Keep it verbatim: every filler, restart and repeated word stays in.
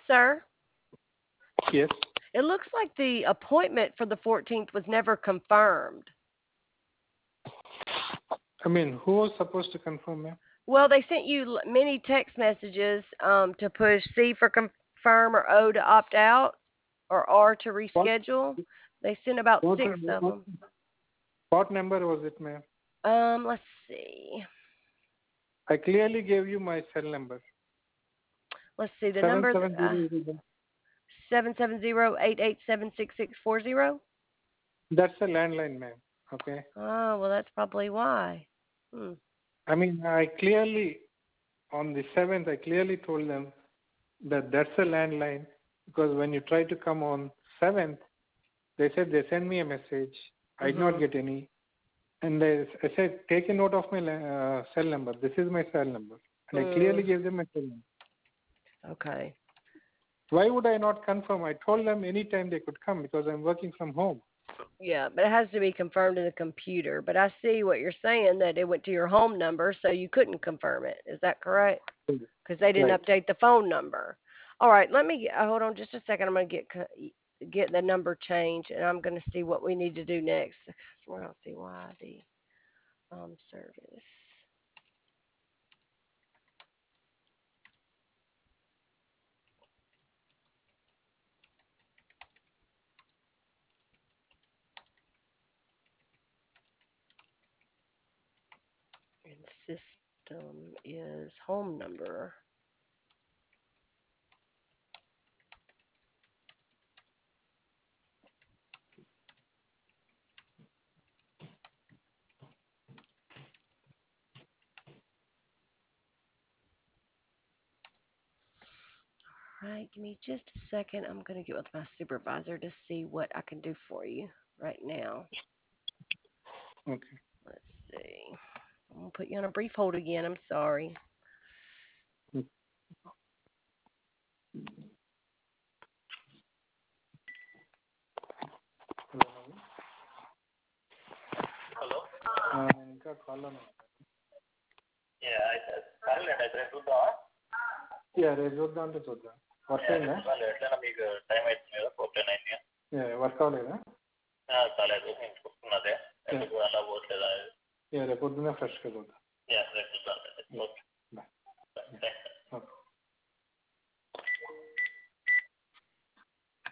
sir. Yes. It looks like the appointment for the fourteenth was never confirmed. I mean, who was supposed to confirm, ma'am? Well, they sent you l- many text messages um, to push C for confirm or O to opt out or R to What reschedule. They sent about what six of what, them. what number was it, ma'am? Um, let's see. I clearly gave you my cell number. Let's see the Seven number. seven Uh, zero is the- seven seven zero eight eight seven six six four zero. That's a landline, ma'am. Okay. Oh, well, that's probably why. Hmm. I mean, I clearly on the seventh, I clearly told them that that's a landline because when you try to come on seventh, they said they sent me a message. I did not Mhm. get any. And they, I said, take a note of my uh, cell number. This is my cell number. And I clearly Mm. gave them my cell number. Okay. Why would I not confirm? I told them anytime they could come because I'm working from home. Yeah, but it has to be confirmed in the computer. But I see what you're saying that it went to your home number, so you couldn't confirm it. Is that correct? Because they didn't Right. update the phone number. All right, let me get, uh, hold on just a second. I'm going to get co- get the number changed, and I'm going to see what we need to do next. We're going to see why the um service. And system is home number. All right, give me just a second. I'm going to get with my supervisor to see what I can do for you right now. Okay. Let's see. I'm going to put you on a brief hold again. I'm sorry. Hello ఇంకా కాల్లో సరేలేండి అయితే రేపు చూద్దామా yeah రేపు చూద్దాం అంటే చూద్దాం వర్క్ అయిందా చూడాలి ఎట్లయినా మీకు టైం అవుతుంది కదా ఫోర్ టెన్ అయింది వర్క్ అవ్వలేదా కాలేదు నేను చూసుకున్నదే ఎందుకు అలా పోవట్లేదా రేపు పొద్దున్న ఫ్రెష్గా చూద్దాం రేపు చూద్దాం ఓకే